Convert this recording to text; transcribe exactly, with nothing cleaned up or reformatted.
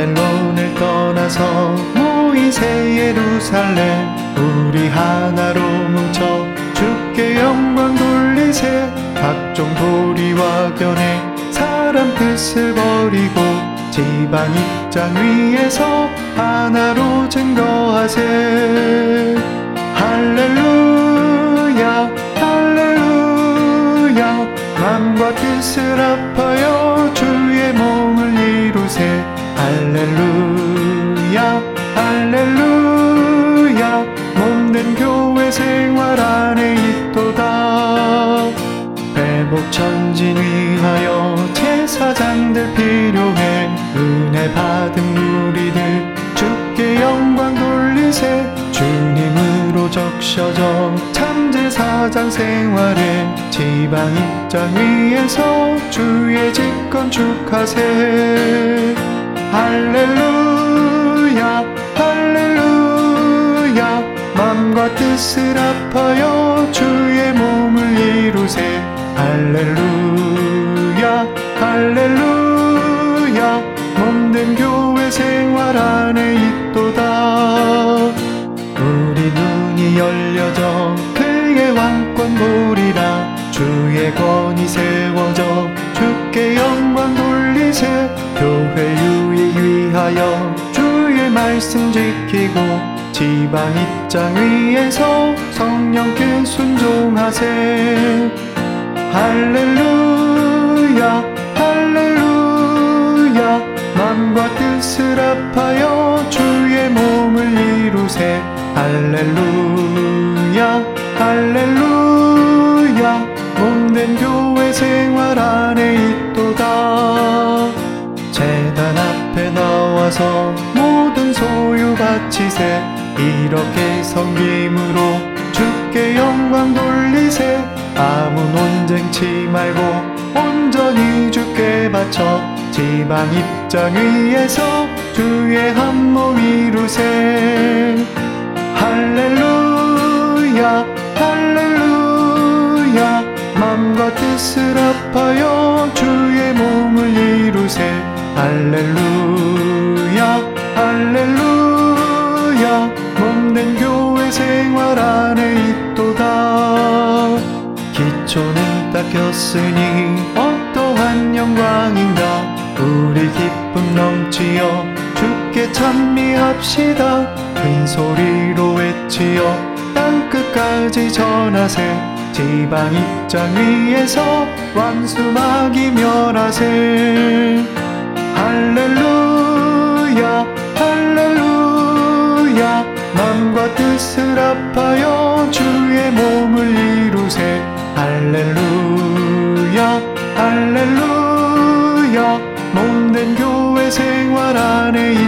바벨론을 떠나서 모이세 예루살렘 우리 하나로 뭉쳐 주께 영광 돌리세. 각종 도리와 견해 사람 뜻을 버리고 지방 입장 위에서 하나로 증거하세. 할렐루야 할렐루야 맘과 뜻을 합하여 주의 몸을 이루세. 할렐루야 할렐루야 몸된 교회 생활 안에 있도다. 회복 전진 위하여 제사장들 필요해. 은혜 받은 무리들 주께 영광 돌리세. 주님으로 적셔져 참제사장 생활에 지방 입장 위에서 주의 직건 축하세. 할렐루야 할렐루야 맘과 뜻을 합하여 주의 몸을 이루세. 할렐루야 할렐루야 몸된 교회 생활 안에 있도다. 우리 눈이 열려져 그의 왕권 보리라. 주의 권위 세워져 주께 영광 돌리세. 교회 유익 위하여 주의 말씀 지키고 지방 입장 위에서 성령께 순종하세. 할렐루야 할렐루야 맘과 뜻을 합하여 주의 몸을 이루세. 할렐루야 할렐루야 몸된 교회 생활 안에 있도다. 제단 앞에 나와서 모든 소유 바치세. 이렇게 섬김으로 주께 영광 돌리세. 아무 논쟁치 말고 온전히 주께 바쳐 지방 입장 위에서 주의 한 몸 이루세. 할렐루야 할렐루야 맘과 뜻을 합하여 주의 몸을 이루세. 할렐루야 할렐루야 몸된 교회 생활 안에 있도다. 기초는 닦였으니 어떠한 영광인가. 우리 기쁨 넘치어 주께 찬미합시다. 큰 소리로 외치어 땅끝까지 전하세. 지방 입장 위에서 완수마귀 멸하세. 할렐루야 할렐루야 맘과 뜻을 합하여 주의 몸을 이루세. 할렐루야 할렐루야 몸된 교회 생활 안에